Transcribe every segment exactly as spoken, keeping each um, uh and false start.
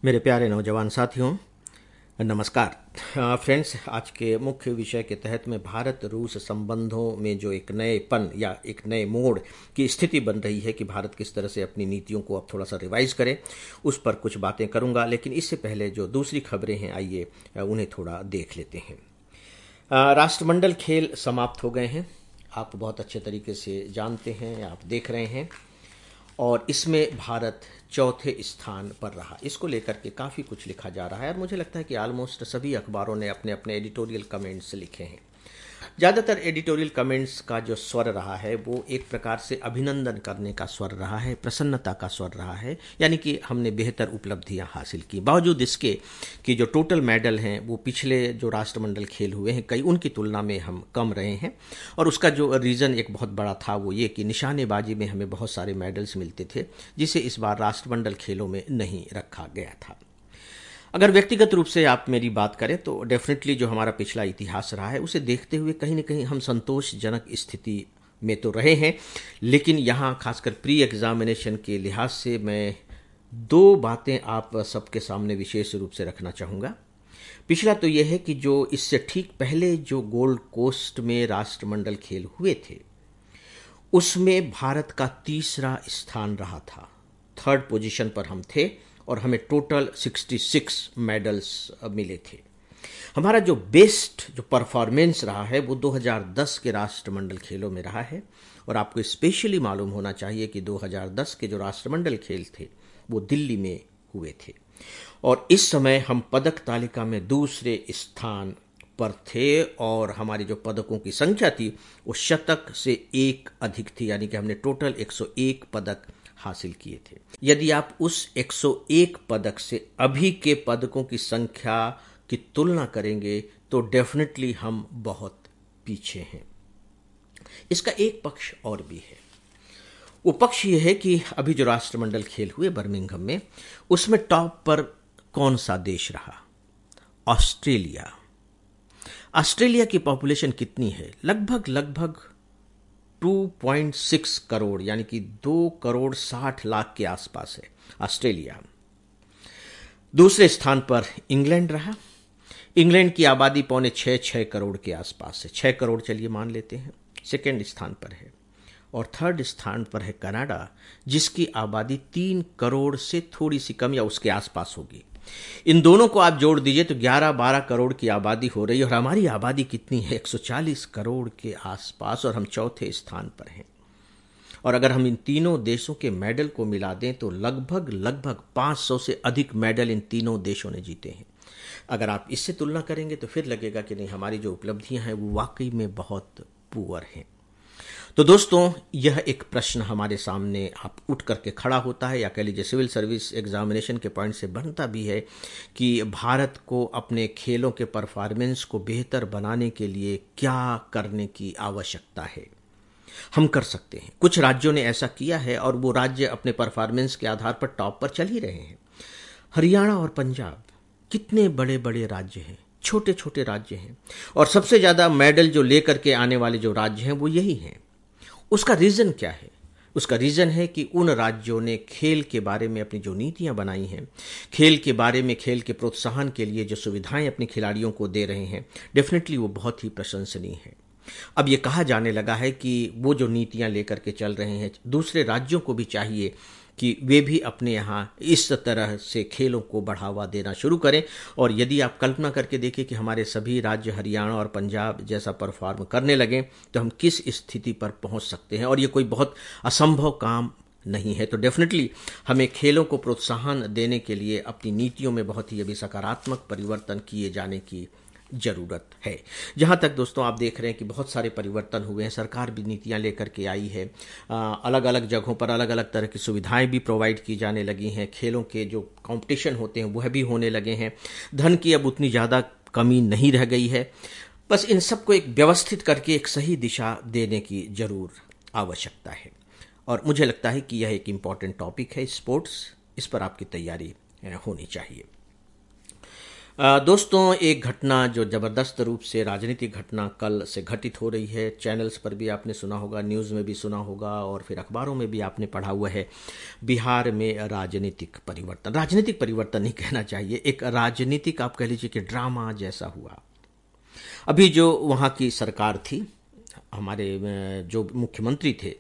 मेरे प्यारे नौजवान साथियों, नमस्कार। फ्रेंड्स, आज के मुख्य विषय के तहत में भारत रूस संबंधों में जो एक नएपन या एक नए मोड़ की स्थिति बन रही है कि भारत किस तरह से अपनी नीतियों को अब थोड़ा सा रिवाइज करे, उस पर कुछ बातें करूंगा। लेकिन इससे पहले जो दूसरी खबरें हैं, आइए उन्हें थोड़ा देख लेते हैं। राष्ट्रमंडल खेल समाप्त हो गए हैं, आप बहुत अच्छे तरीके से जानते हैं, आप देख रहे हैं। और इसमें भारत चौथे स्थान पर रहा। इसको लेकर के काफ़ी कुछ लिखा जा रहा है और मुझे लगता है कि ऑलमोस्ट सभी अखबारों ने अपने अपने एडिटोरियल कमेंट्स लिखे हैं। ज़्यादातर एडिटोरियल कमेंट्स का जो स्वर रहा है वो एक प्रकार से अभिनंदन करने का स्वर रहा है, प्रसन्नता का स्वर रहा है, यानी कि हमने बेहतर उपलब्धियां हासिल की। बावजूद इसके कि जो टोटल मेडल हैं वो पिछले जो राष्ट्रमंडल खेल हुए हैं कई उनकी तुलना में हम कम रहे हैं। और उसका जो रीज़न एक बहुत बड़ा था वो ये कि निशानेबाजी में हमें बहुत सारे मेडल्स मिलते थे, जिसे इस बार राष्ट्रमंडल खेलों में नहीं रखा गया था। अगर व्यक्तिगत रूप से आप मेरी बात करें तो डेफिनेटली जो हमारा पिछला इतिहास रहा है उसे देखते हुए कहीं ना कहीं हम संतोषजनक स्थिति में तो रहे हैं। लेकिन यहाँ खासकर प्री एग्जामिनेशन के लिहाज से मैं दो बातें आप सबके सामने विशेष रूप से रखना चाहूँगा। पिछला तो यह है कि जो इससे ठीक पहले जो गोल्ड कोस्ट में राष्ट्रमंडल खेल हुए थे उसमें भारत का तीसरा स्थान रहा था, थर्ड पोजीशन पर हम थे और हमें टोटल छियासठ मेडल्स मिले थे। हमारा जो बेस्ट जो परफॉर्मेंस रहा है वो दो हज़ार दस के राष्ट्रमंडल खेलों में रहा है। और आपको स्पेशली मालूम होना चाहिए कि दो हज़ार दस के जो राष्ट्रमंडल खेल थे वो दिल्ली में हुए थे और इस समय हम पदक तालिका में दूसरे स्थान पर थे और हमारी जो पदकों की संख्या थी वो शतक से एक अधिक थी, यानी कि हमने टोटल एक सौ एक पदक हासिल किए थे। यदि आप उस एक सौ एक पदक से अभी के पदकों की संख्या की तुलना करेंगे तो डेफिनेटली हम बहुत पीछे हैं। इसका एक पक्ष और भी है। वो पक्ष ये है कि अभी जो राष्ट्रमंडल खेल हुए बर्मिंघम में उसमें टॉप पर कौन सा देश रहा? ऑस्ट्रेलिया। ऑस्ट्रेलिया की पॉपुलेशन कितनी है? लगभग लगभग दो पॉइंट छह करोड़, यानी कि दो करोड़ साठ लाख के आसपास है ऑस्ट्रेलिया। दूसरे स्थान पर इंग्लैंड रहा। इंग्लैंड की आबादी पौने छः छः करोड़ के आसपास है, छः करोड़ चलिए मान लेते हैं, सेकेंड स्थान पर है। और थर्ड स्थान पर है कनाडा, जिसकी आबादी तीन करोड़ से थोड़ी सी कम या उसके आसपास होगी। इन दोनों को आप जोड़ दीजिए तो ग्यारह बारह करोड़ की आबादी हो रही है और हमारी आबादी कितनी है? एक सौ चालीस करोड़ के आसपास और हम चौथे स्थान पर हैं। और अगर हम इन तीनों देशों के मेडल को मिला दें तो लगभग लगभग पाँच सौ से अधिक मेडल इन तीनों देशों ने जीते हैं। अगर आप इससे तुलना करेंगे तो फिर लगेगा कि नहीं, हमारी जो उपलब्धियां हैं वो वाकई में बहुत पुअर हैं। तो दोस्तों, यह एक प्रश्न हमारे सामने आप उठ करके खड़ा होता है, या कह लीजिए सिविल सर्विस एग्जामिनेशन के पॉइंट से बनता भी है कि भारत को अपने खेलों के परफॉर्मेंस को बेहतर बनाने के लिए क्या करने की आवश्यकता है। हम कर सकते हैं। कुछ राज्यों ने ऐसा किया है और वो राज्य अपने परफॉर्मेंस के आधार पर टॉप पर चल ही रहे हैं। हरियाणा और पंजाब कितने बड़े बड़े राज्य हैं, छोटे छोटे राज्य हैं, और सबसे ज़्यादा मेडल जो लेकर के आने वाले जो राज्य हैं वो यही हैं। उसका रीज़न क्या है? उसका रीज़न है कि उन राज्यों ने खेल के बारे में अपनी जो नीतियां बनाई हैं, खेल के बारे में, खेल के प्रोत्साहन के लिए जो सुविधाएं अपने खिलाड़ियों को दे रहे हैं, डेफिनेटली वो बहुत ही प्रशंसनीय है। अब ये कहा जाने लगा है कि वो जो नीतियां लेकर के चल रहे हैं, दूसरे राज्यों को भी चाहिए कि वे भी अपने यहाँ इस तरह से खेलों को बढ़ावा देना शुरू करें। और यदि आप कल्पना करके देखें कि हमारे सभी राज्य हरियाणा और पंजाब जैसा परफॉर्म करने लगें तो हम किस स्थिति पर पहुंच सकते हैं, और ये कोई बहुत असंभव काम नहीं है। तो डेफिनेटली हमें खेलों को प्रोत्साहन देने के लिए अपनी नीतियों में बहुत ही अभी सकारात्मक परिवर्तन किए जाने की जरूरत है। जहां तक दोस्तों आप देख रहे हैं कि बहुत सारे परिवर्तन हुए हैं, सरकार भी नीतियां लेकर के आई है, अलग अलग जगहों पर अलग अलग तरह की सुविधाएं भी प्रोवाइड की जाने लगी हैं, खेलों के जो कंपटीशन होते हैं वह भी होने लगे हैं, धन की अब उतनी ज़्यादा कमी नहीं रह गई है। बस इन सबको एक व्यवस्थित करके एक सही दिशा देने की जरूर आवश्यकता है। और मुझे लगता है कि यह एक इम्पॉर्टेंट टॉपिक है, स्पोर्ट्स, इस पर आपकी तैयारी होनी चाहिए। अ, दोस्तों, एक घटना जो ज़बरदस्त रूप से राजनीतिक घटना कल से घटित हो रही है। चैनल्स पर भी आपने सुना होगा, न्यूज़ में भी सुना होगा और फिर अखबारों में भी आपने पढ़ा हुआ है। बिहार में राजनीतिक परिवर्तन, राजनीतिक परिवर्तन नहीं कहना चाहिए, एक राजनीतिक आप कह लीजिए कि ड्रामा जैसा हुआ। अभी जो वहाँ की सरकार थी, हमारे अ, जो मुख्यमंत्री थे,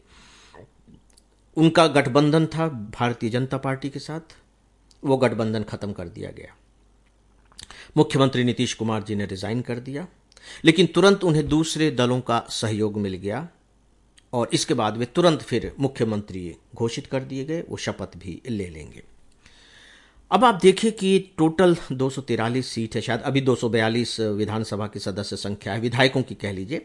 उनका गठबंधन था भारतीय जनता पार्टी के साथ। वो गठबंधन खत्म कर दिया गया। मुख्यमंत्री नीतीश कुमार जी ने रिजाइन कर दिया, लेकिन तुरंत उन्हें दूसरे दलों का सहयोग मिल गया और इसके बाद वे तुरंत फिर मुख्यमंत्री घोषित कर दिए गए। वो शपथ भी ले लेंगे। अब आप देखिए कि टोटल दो सौ तिरालीस सीट है, शायद अभी दो सौ बयालीस विधानसभा की सदस्य संख्या है, विधायकों की कह लीजिए।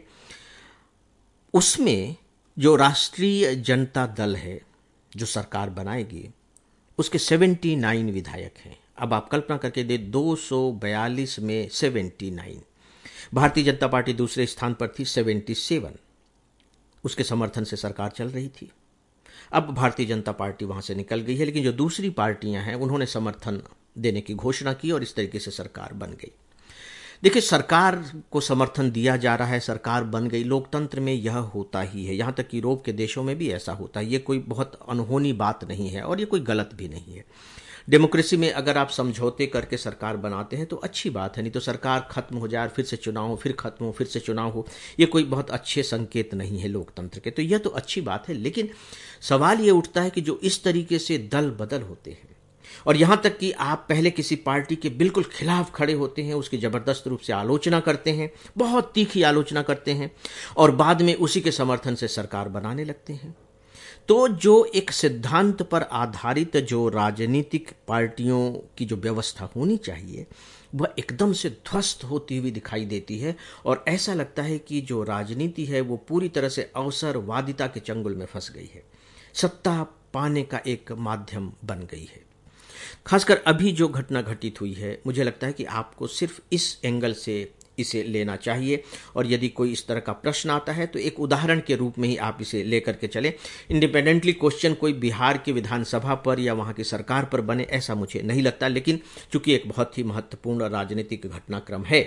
उसमें जो राष्ट्रीय जनता दल है जो सरकार बनाएगी, उसके उन्यासी विधायक हैं। अब आप कल्पना करके दे, दो सौ बयालीस में उन्यासी। भारतीय जनता पार्टी दूसरे स्थान पर थी, सतहत्तर। उसके समर्थन से सरकार चल रही थी। अब भारतीय जनता पार्टी वहां से निकल गई है, लेकिन जो दूसरी पार्टियां हैं उन्होंने समर्थन देने की घोषणा की और इस तरीके से सरकार बन गई। देखिए, सरकार को समर्थन दिया जा रहा है, सरकार बन गई। लोकतंत्र में यह होता ही है, यहां तक कि यूरोप के देशों में भी ऐसा होता है। ये कोई बहुत अनहोनी बात नहीं है और ये कोई गलत भी नहीं है। डेमोक्रेसी में अगर आप समझौते करके सरकार बनाते हैं तो अच्छी बात है, नहीं तो सरकार खत्म हो जाए, फिर से चुनाव हो, फिर खत्म हो, फिर से चुनाव हो, ये कोई बहुत अच्छे संकेत नहीं है लोकतंत्र के। तो यह तो अच्छी बात है, लेकिन सवाल ये उठता है कि जो इस तरीके से दल बदल होते हैं और यहां तक कि आप पहले किसी पार्टी के बिल्कुल खिलाफ खड़े होते हैं, उसकी जबरदस्त रूप से आलोचना करते हैं, बहुत तीखी आलोचना करते हैं और बाद में उसी के समर्थन से सरकार बनाने लगते हैं, तो जो एक सिद्धांत पर आधारित जो राजनीतिक पार्टियों की जो व्यवस्था होनी चाहिए वह एकदम से ध्वस्त होती हुई दिखाई देती है और ऐसा लगता है कि जो राजनीति है वो पूरी तरह से अवसरवादिता के चंगुल में फंस गई है, सत्ता पाने का एक माध्यम बन गई है। खासकर अभी जो घटना घटित हुई है, मुझे लगता है कि आपको सिर्फ इस एंगल से इसे लेना चाहिए और यदि कोई इस तरह का प्रश्न आता है तो एक उदाहरण के रूप में ही आप इसे लेकर के चलें। इंडिपेंडेंटली क्वेश्चन कोई बिहार की विधानसभा पर या वहां की सरकार पर बने, ऐसा मुझे नहीं लगता, लेकिन चूंकि एक बहुत ही महत्वपूर्ण राजनीतिक घटनाक्रम है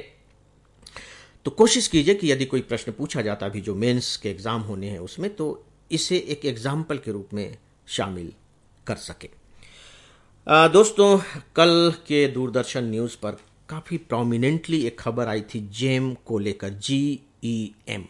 तो कोशिश कीजिए कि यदि कोई प्रश्न पूछा जाता अभी जो मेंस के एग्जाम होने हैं उसमें, तो इसे एक एग्जाम्पल के रूप में शामिल कर सके। आ, दोस्तों, कल के दूरदर्शन न्यूज पर काफी प्रोमिनेंटली एक खबर आई थी जेम को लेकर। जी ई एम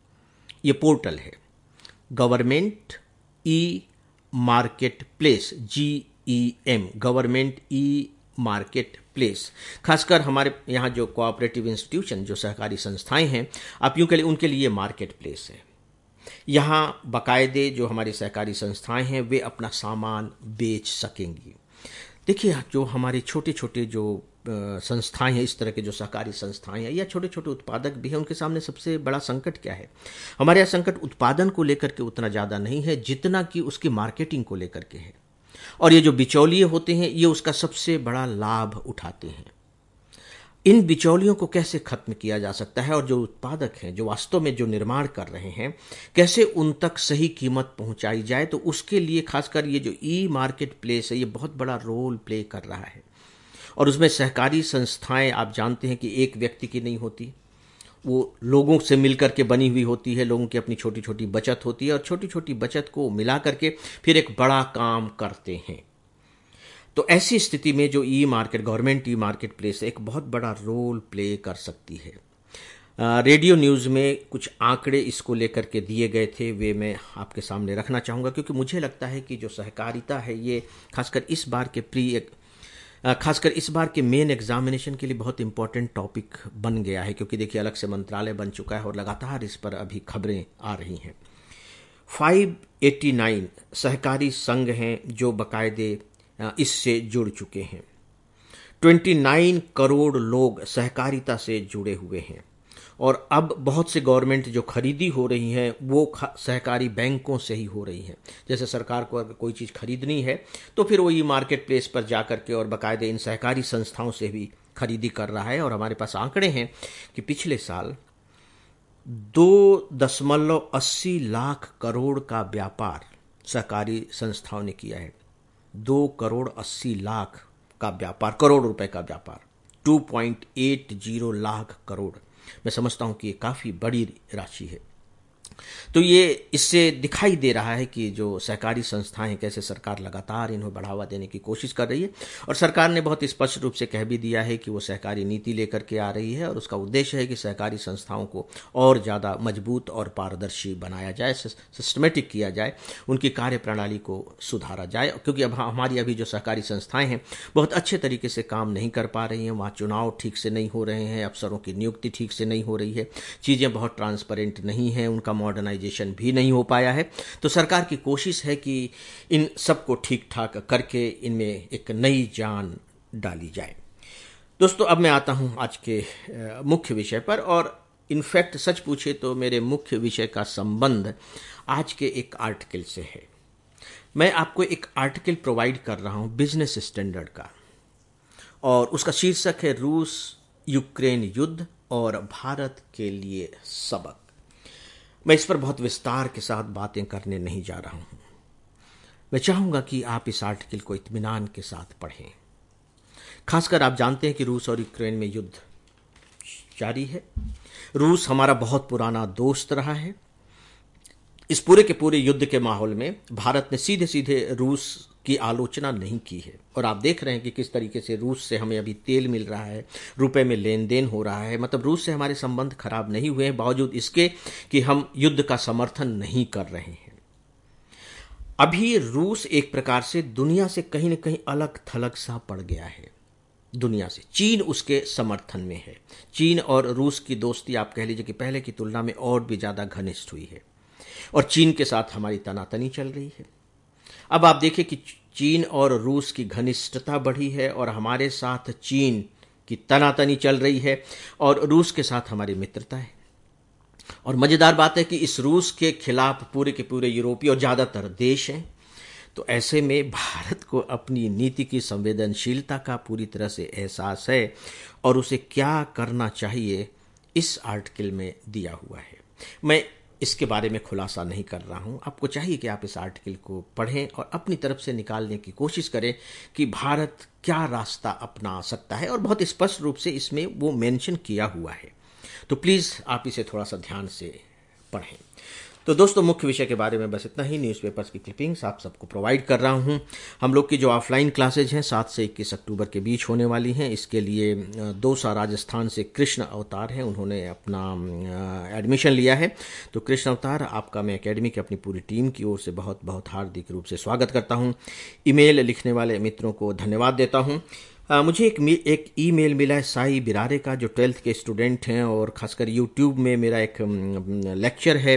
ये पोर्टल है, government e market place, G E M, government e market place. खासकर हमारे यहाँ जो कोऑपरेटिव इंस्टीट्यूशन, जो सहकारी संस्थाएं हैं, आप यूं कह लें उनके लिए मार्केट प्लेस है। यहाँ बाकायदे जो हमारी सहकारी संस्थाएं हैं वे अपना सामान बेच सकेंगी। देखिए, जो हमारे छोटे छोटे जो संस्थाएं हैं, इस तरह के जो सहकारी संस्थाएं हैं या छोटे छोटे उत्पादक भी हैं, उनके सामने सबसे बड़ा संकट क्या है? हमारे यहाँ संकट उत्पादन को लेकर के उतना ज़्यादा नहीं है जितना कि उसकी मार्केटिंग को लेकर के है। और ये जो बिचौलिए होते हैं ये उसका सबसे बड़ा लाभ उठाते हैं। इन बिचौलियों को कैसे खत्म किया जा सकता है और जो उत्पादक हैं, जो वास्तव में जो निर्माण कर रहे हैं, कैसे उन तक सही कीमत पहुंचाई जाए, तो उसके लिए खासकर ये जो ई मार्केट प्लेस है ये बहुत बड़ा रोल प्ले कर रहा है। और उसमें सहकारी संस्थाएं आप जानते हैं कि एक व्यक्ति की नहीं होती, वो लोगों से मिलकर के बनी हुई होती है, लोगों की अपनी छोटी छोटी बचत होती है और छोटी छोटी बचत को मिला करके फिर एक बड़ा काम करते हैं। तो ऐसी स्थिति में जो e market, government e market place एक बहुत बड़ा रोल प्ले कर सकती है। रेडियो न्यूज़ में कुछ आंकड़े इसको लेकर के दिए गए थे, वे मैं आपके सामने रखना चाहूँगा, क्योंकि मुझे लगता है कि जो सहकारिता है ये खासकर इस बार के प्री खासकर इस बार के मेन एग्जामिनेशन के लिए बहुत इंपॉर्टेंट टॉपिक बन गया है, क्योंकि देखिए अलग से मंत्रालय बन चुका है और लगातार इस पर अभी खबरें आ रही हैं। पाँच सौ नवासी सहकारी संघ हैं जो बाकायदे इससे जुड़ चुके हैं। उनतीस करोड़ लोग सहकारिता से जुड़े हुए हैं और अब बहुत से गवर्नमेंट जो खरीदी हो रही हैं वो सहकारी बैंकों से ही हो रही हैं। जैसे सरकार को अगर कोई चीज़ खरीदनी है तो फिर वो ई मार्केट प्लेस पर जा करके और बाकायदे इन सहकारी संस्थाओं से भी खरीदी कर रहा है। और हमारे पास आंकड़े हैं कि पिछले साल दो दशमलव अस्सी लाख करोड़ का व्यापार सहकारी संस्थाओं ने किया है। दो करोड़ अस्सी लाख का व्यापार, करोड़ रुपए का व्यापार two point eight zero lakh crore. मैं समझता हूं कि ये काफ़ी बड़ी राशि है। तो ये इससे दिखाई दे रहा है कि जो सहकारी संस्थाएं कैसे सरकार लगातार इन्हें बढ़ावा देने की कोशिश कर रही है, और सरकार ने बहुत स्पष्ट रूप से कह भी दिया है कि वो सहकारी नीति लेकर के आ रही है और उसका उद्देश्य है कि सहकारी संस्थाओं को और ज़्यादा मजबूत और पारदर्शी बनाया जाए, सिस्टमेटिक किया जाए, उनकी कार्य प्रणाली को सुधारा जाए। क्योंकि अब हमारी अभी जो सहकारी संस्थाएं हैं बहुत अच्छे तरीके से काम नहीं कर पा रही हैं, वहाँ चुनाव ठीक से नहीं हो रहे हैं, अफसरों की नियुक्ति ठीक से नहीं हो रही है, चीज़ें बहुत ट्रांसपेरेंट नहीं हैं, उनका मॉडर्नाइजेशन भी नहीं हो पाया है। तो सरकार की कोशिश है कि इन सबको ठीक ठाक करके इनमें एक नई जान डाली जाए। दोस्तों, अब मैं आता हूं आज के मुख्य विषय पर, और इनफैक्ट सच पूछे तो मेरे मुख्य विषय का संबंध आज के एक आर्टिकल से है। मैं आपको एक आर्टिकल प्रोवाइड कर रहा हूं बिजनेस स्टैंडर्ड का, और उसका शीर्षक है रूस यूक्रेन युद्ध और भारत के लिए सबक। मैं इस पर बहुत विस्तार के साथ बातें करने नहीं जा रहा हूं। मैं चाहूंगा कि आप इस आर्टिकल को इत्मीनान के साथ पढ़ें। खासकर आप जानते हैं कि रूस और यूक्रेन में युद्ध जारी है। रूस हमारा बहुत पुराना दोस्त रहा है। इस पूरे के पूरे युद्ध के माहौल में भारत ने सीधे सीधे रूस की आलोचना नहीं की है, और आप देख रहे हैं कि किस तरीके से रूस से हमें अभी तेल मिल रहा है, रुपए में लेन देन हो रहा है। मतलब रूस से हमारे संबंध खराब नहीं हुए हैं, बावजूद इसके कि हम युद्ध का समर्थन नहीं कर रहे हैं। अभी रूस एक प्रकार से दुनिया से कहीं न कहीं अलग थलग सा पड़ गया है दुनिया से। चीन उसके समर्थन में है। चीन और रूस की दोस्ती आप कह लीजिए कि पहले की तुलना में और भी ज्यादा घनिष्ठ हुई है, और चीन के साथ हमारी तनातनी चल रही है। अब आप देखिए कि चीन और रूस की घनिष्ठता बढ़ी है, और हमारे साथ चीन की तनातनी चल रही है, और रूस के साथ हमारी मित्रता है। और मजेदार बात है कि इस रूस के खिलाफ पूरे के पूरे यूरोपीय और ज्यादातर देश हैं। तो ऐसे में भारत को अपनी नीति की संवेदनशीलता का पूरी तरह से एहसास है, और उसे क्या करना चाहिए इस आर्टिकल में दिया हुआ है। मैं इसके बारे में खुलासा नहीं कर रहा हूं। आपको चाहिए कि आप इस आर्टिकल को पढ़ें और अपनी तरफ से निकालने की कोशिश करें कि भारत क्या रास्ता अपना सकता है, और बहुत स्पष्ट रूप से इसमें वो मेंशन किया हुआ है। तो प्लीज़ आप इसे थोड़ा सा ध्यान से पढ़ें। तो दोस्तों, मुख्य विषय के बारे में बस इतना ही। न्यूज़पेपर्स की क्लिपिंग्स आप सबको प्रोवाइड कर रहा हूं। हम लोग की जो ऑफलाइन क्लासेज हैं सात से इक्कीस अक्टूबर के बीच होने वाली हैं। इसके लिए दौसा राजस्थान से कृष्ण अवतार हैं, उन्होंने अपना एडमिशन लिया है। तो कृष्ण अवतार, आपका मैं एकेडमी की अपनी पूरी टीम की ओर से बहुत बहुत हार्दिक रूप से स्वागत करता हूँ। ईमेल लिखने वाले मित्रों को धन्यवाद देता हूँ। आ, मुझे एक एक ईमेल मिला है साई बिरारे का, जो ट्वेल्थ के स्टूडेंट हैं, और खासकर यूट्यूब में मेरा एक लेक्चर है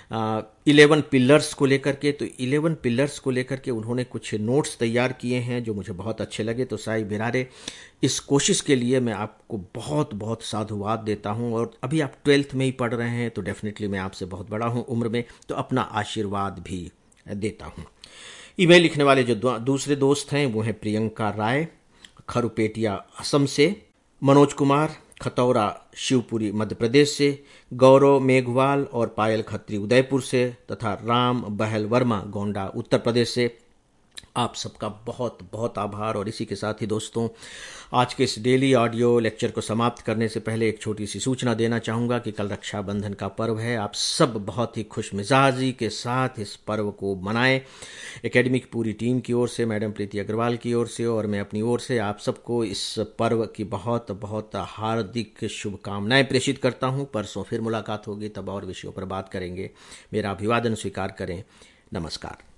इलेवन पिलर्स को लेकर के। तो इलेवन पिलर्स को लेकर के उन्होंने कुछ नोट्स तैयार किए हैं जो मुझे बहुत अच्छे लगे। तो साई बिरारे, इस कोशिश के लिए मैं आपको बहुत बहुत साधुवाद देता हूं। और अभी आप ट्वेल्थ में ही पढ़ रहे हैं, तो डेफिनेटली मैं आपसे बहुत बड़ा हूं उम्र में, तो अपना आशीर्वाद भी देता हूं। ईमेल लिखने वाले जो दूसरे दोस्त हैं वो हैं प्रियंका राय, खरुपेटिया असम से, मनोज कुमार खतौरा शिवपुरी मध्य प्रदेश से, गौरव मेघवाल और पायल खत्री उदयपुर से, तथा राम बहल वर्मा गोंडा उत्तर प्रदेश से। आप सबका बहुत बहुत आभार। और इसी के साथ ही दोस्तों, आज के इस डेली ऑडियो लेक्चर को समाप्त करने से पहले एक छोटी सी सूचना देना चाहूँगा कि कल रक्षाबंधन का पर्व है। आप सब बहुत ही खुश मिजाजी के साथ इस पर्व को मनाएं। एकेडमी की पूरी टीम की ओर से, मैडम प्रीति अग्रवाल की ओर से और मैं अपनी ओर से आप सबको इस पर्व की बहुत बहुत हार्दिक शुभकामनाएं प्रेषित करता हूँ। परसों फिर मुलाकात होगी, तब और विषयों पर बात करेंगे। मेरा अभिवादन स्वीकार करें। नमस्कार।